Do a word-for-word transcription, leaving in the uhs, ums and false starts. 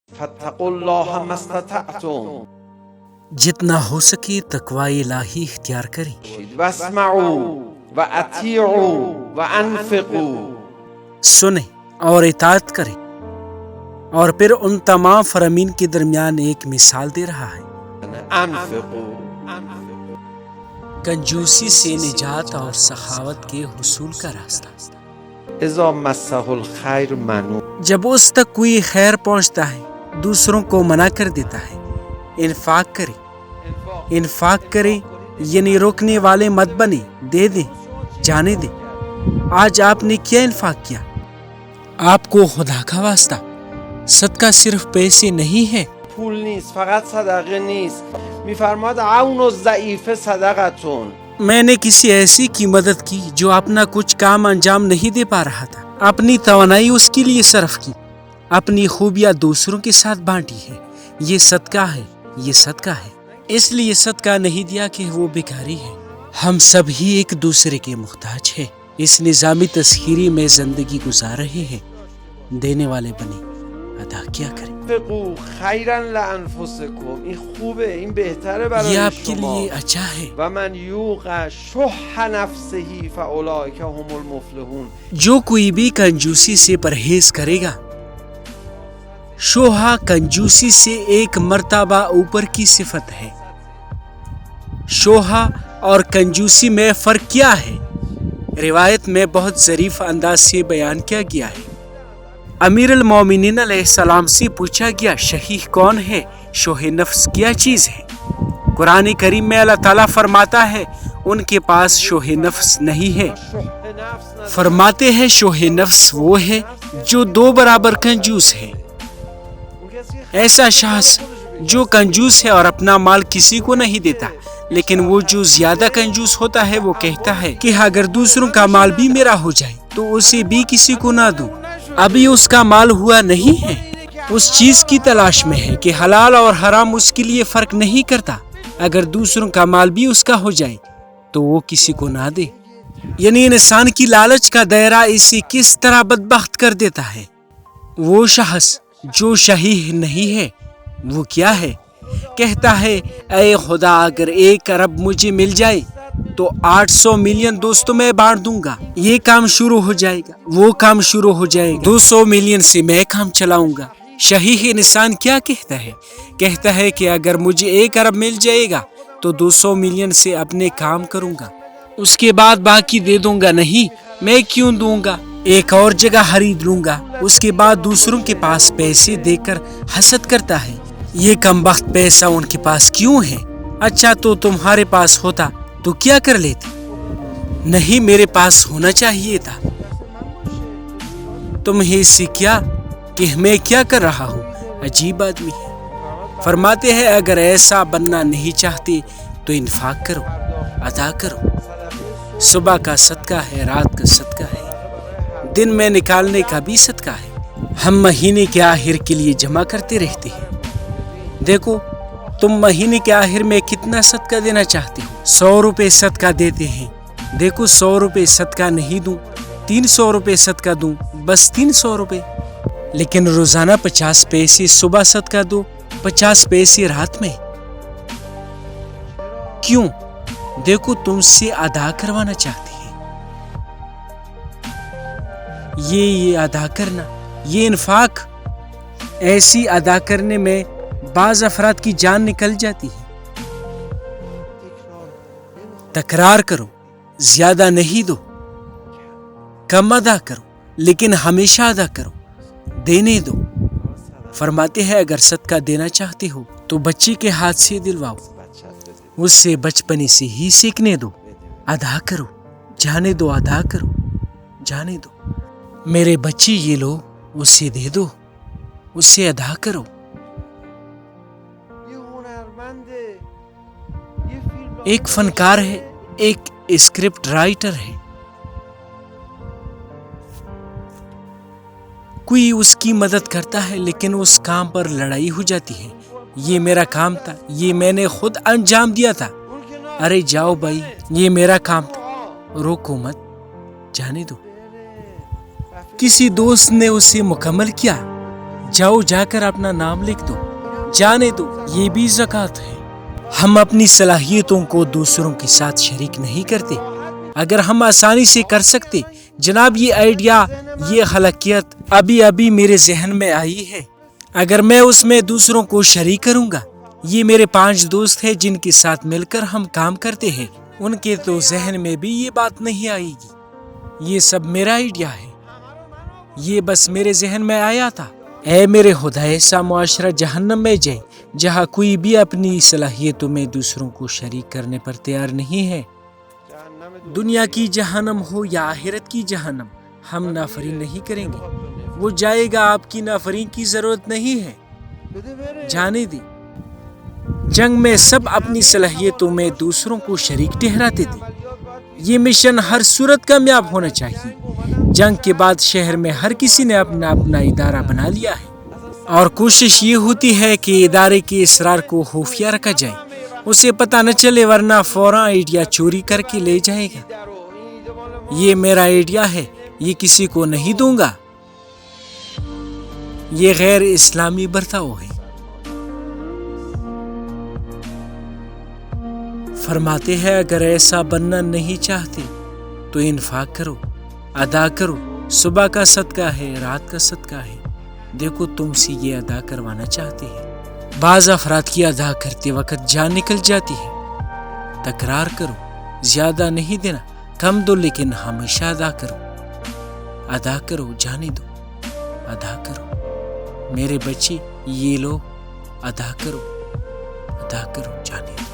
فاتقوا اللہ ما استطعتم، جتنا ہو سکے تقوی الہی اختیار کریں، واسمعوا واطیعوا وانفقوا، سنیں اور اطاعت کریں۔ اور پھر ان تمام فرامین کے درمیان ایک مثال دے رہا ہے، انفقوا، کنجوسی سے نجات اور سخاوت کے حصول کا راستہ۔ اذا مسه الخیر منوع، جب اس تک کوئی خیر پہنچتا ہے دوسروں کو منع کر دیتا ہے، انفاق کرے۔ انفاق کرے یعنی روکنے والے مت بنے، دے دیں، جانے دیں۔ آج آپ نے کیا انفاق کیا؟ آپ کو خدا کا واسطہ صدقہ صرف پیسے نہیں ہے، پول نیست، فقط صدقه نیست، میفرماد عون الضعیف صدقتون، میں نے کسی ایسی کی مدد کی جو اپنا کچھ کام انجام نہیں دے پا رہا تھا، اپنی توانائی اس کے لیے صرف کی، اپنی خوبیاں دوسروں کے ساتھ بانٹی ہے۔ یہ صدقہ ہے، یہ صدقہ ہے۔ اس لیے صدقہ نہیں دیا کہ وہ بیکاری ہے۔ ہم سب ہی ایک دوسرے کے محتاج ہیں۔ اس نظامی تسخیری میں زندگی گزار رہے ہیں، دینے والے بنے، ادا کیا کریں۔ انفقوا خیرا لانفسکم، این خوبه، این بهتره برای یہ آپ کے شما. لیے اچھا ہے۔ و من یوق شح نفسه فاولئک هم المفلحون، جو کوئی بھی کنجوسی سے پرہیز کرے گا، شوہا کنجوسی سے ایک مرتبہ اوپر کی صفت ہے۔ شوہا اور کنجوسی میں فرق کیا ہے؟ روایت میں بہت ظریف انداز سے بیان کیا گیا ہے۔ امیر المومنین علیہ السلام سے پوچھا گیا شحیح کون ہے، شوہ نفس کیا چیز ہے؟ قرآن کریم میں اللہ تعالیٰ فرماتا ہے ان کے پاس شوہ نفس نہیں ہے۔ فرماتے ہیں شوہ نفس وہ ہے جو دو برابر کنجوس ہے۔ ایسا شخص جو کنجوس ہے اور اپنا مال کسی کو نہیں دیتا، لیکن وہ جو زیادہ کنجوس ہوتا ہے وہ کہتا ہے کہ اگر دوسروں کا مال بھی میرا ہو جائے تو اسے بھی کسی کو نہ دوں۔ ابھی اس کا مال ہوا نہیں ہے، اس چیز کی تلاش میں ہے کہ حلال اور حرام اس کے لیے فرق نہیں کرتا۔ اگر دوسروں کا مال بھی اس کا ہو جائے تو وہ کسی کو نہ دے۔ یعنی انسان کی لالچ کا دائرہ اسے کس طرح بدبخت کر دیتا ہے۔ وہ شخص جو شحیح نہیں ہے وہ کیا ہے؟ کہتا ہے اے خدا اگر ایک ارب مجھے مل جائے تو آٹھ سو ملین دوستوں میں بانٹ دوں گا، یہ کام شروع ہو جائے گا، وہ کام شروع ہو جائے گا، دو سو ملین سے میں کام چلاؤں گا۔ شحیح انسان کیا کہتا ہے؟ کہتا ہے کہ اگر مجھے ایک ارب مل جائے گا تو دو سو ملین سے اپنے کام کروں گا، اس کے بعد باقی دے دوں گا۔ نہیں، میں کیوں دوں گا، ایک اور جگہ خرید لوں گا۔ اس کے بعد دوسروں کے پاس پیسے دے کر حسد کرتا ہے، یہ کم بخت پیسہ ان کے پاس کیوں ہے؟ اچھا تو تمہارے پاس ہوتا تو کیا کر لیتے؟ نہیں، میرے پاس ہونا چاہیے تھا۔ تمہیں اس سے کیا کہ میں کیا کر رہا ہوں؟ عجیب آدمی ہے۔ فرماتے ہیں اگر ایسا بننا نہیں چاہتے تو انفاق کرو، عطا کرو۔ صبح کا صدقہ ہے، رات کا صدقہ ہے، دن میں نکالنے کا بھی صدقہ ہے۔ ہم مہینے کے آخر کے لیے جمع کرتے رہتے ہیں۔ دیکھو تم مہینے کے آخر میں کتنا صدقہ دینا چاہتے ہو؟ سو روپے صدقہ دیتے ہیں، دیکھو سو روپے صدقہ نہیں دوں، تین سو روپے صدقہ دوں، بس تین سو روپے۔ لیکن روزانہ پچاس پیسے صبح صدقہ دو، پچاس پیسے رات میں۔ کیوں؟ دیکھو تم سے ادا کروانا چاہتے ہیں۔ یہ یہ ادا کرنا، یہ انفاق، ایسی ادا کرنے میں بعض افراد کی جان نکل جاتی ہے۔ تکرار کرو، زیادہ نہیں دو، کم ادا کرو لیکن ہمیشہ ادا کرو، دینے دو۔ فرماتے ہیں اگر صدقہ دینا چاہتے ہو تو بچے کے ہاتھ سے دلواؤ، اس سے بچپنے سے ہی سیکھنے دو، ادا کرو، جانے دو، ادا کرو، جانے دو۔ میرے بچے یہ لو، اسے دے دو، اسے ادا کرو۔ ایک فنکار ہے، ایک اسکرپٹ رائٹر ہے، کوئی اس کی مدد کرتا ہے لیکن اس کام پر لڑائی ہو جاتی ہے۔ یہ میرا کام تھا، یہ میں نے خود انجام دیا تھا۔ ارے جاؤ بھائی، یہ میرا کام تھا، روکو مت، جانے دو۔ کسی دوست نے اسے مکمل کیا، جاؤ جا کر اپنا نام لکھ دو، جانے دو، یہ بھی زکوٰۃ ہے۔ ہم اپنی صلاحیتوں کو دوسروں کے ساتھ شریک نہیں کرتے۔ اگر ہم آسانی سے کر سکتے، جناب یہ آئیڈیا، یہ خلاقیت ابھی ابھی میرے ذہن میں آئی ہے، اگر میں اس میں دوسروں کو شریک کروں گا، یہ میرے پانچ دوست ہیں جن کے ساتھ مل کر ہم کام کرتے ہیں، ان کے تو ذہن میں بھی یہ بات نہیں آئے گی، یہ سب میرا آئیڈیا ہے، یہ بس میرے ذہن میں آیا تھا۔ اے میرے خدا، ایسا معاشرہ جہنم میں جائے جہاں کوئی بھی اپنی صلاحیتوں میں دوسروں کو شریک کرنے پر تیار نہیں ہے۔ دنیا کی جہنم ہو یا آخرت کی جہنم، ہم نافرمانی نہیں کریں گے۔ وہ جائے گا، آپ کی نافرمانی کی ضرورت نہیں ہے، جانے دیں۔ جنگ میں سب اپنی صلاحیتوں میں دوسروں کو شریک ٹھہراتے تھے۔ یہ مشن ہر صورت کامیاب ہونا چاہیے۔ جنگ کے بعد شہر میں ہر کسی نے اپنا اپنا ادارہ بنا لیا ہے، اور کوشش یہ ہوتی ہے کہ ادارے کے اسرار کو خفیہ رکھا جائے، اسے پتہ نہ چلے، ورنہ فوراً آئیڈیا چوری کر کے لے جائے گا۔ یہ میرا آئیڈیا ہے، یہ کسی کو نہیں دوں گا، یہ غیر اسلامی برتاؤ ہے۔ فرماتے ہیں اگر ایسا بننا نہیں چاہتے تو انفاق کرو، ادا کرو، صبح کا صدقہ ہے، رات کا صدقہ ہے، دیکھو تم سے یہ ادا کروانا چاہتے ہیں۔ بعض افراد کی ادا کرتے وقت جان نکل جاتی ہے۔ تکرار کرو، زیادہ نہیں دینا، کم دو لیکن ہمیشہ ادا کرو، ادا کرو، جانے دو، ادا کرو۔ میرے بچے یہ لو، ادا کرو، ادا کرو، جانے دو۔